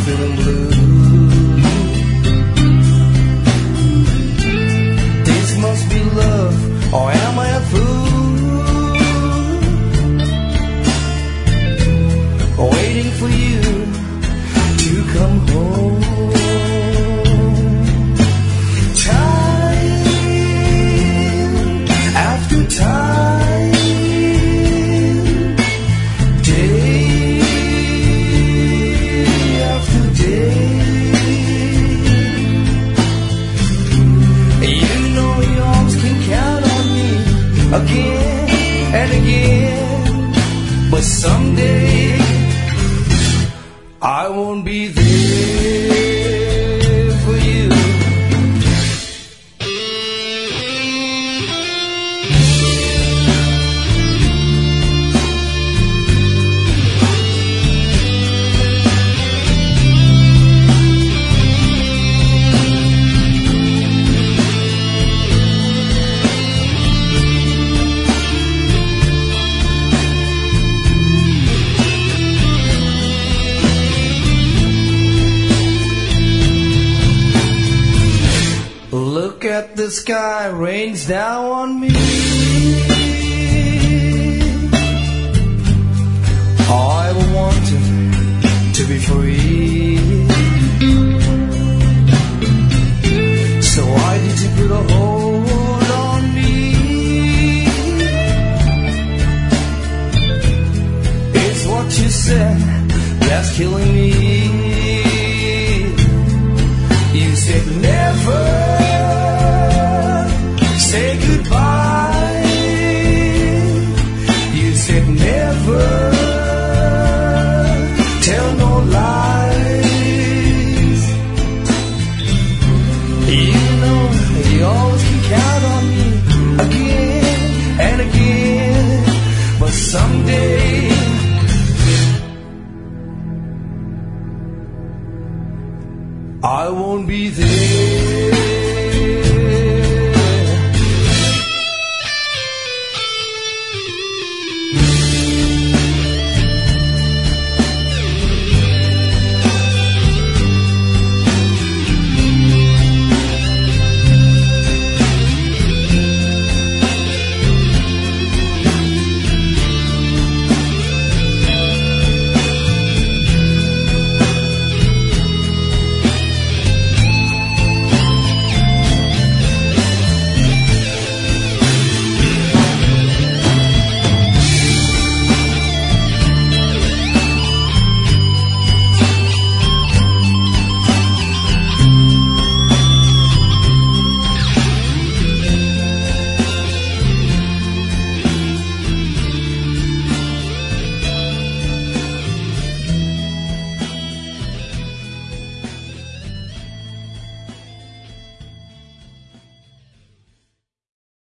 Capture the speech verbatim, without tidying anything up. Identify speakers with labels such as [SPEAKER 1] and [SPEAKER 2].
[SPEAKER 1] feeling blue. This must be love, or am I a fool? Waiting for you to come home. Time after time, day after day. You know you always can count on me again and again, but someday I won't be there for you. Look at the sky, rains down on me. All I ever wanted to be free. So why did you put a hold on me? It's what you said that's killing me. You said never say goodbye. You said never tell no lies. You know you always can count on me again and again, but someday I won't be there.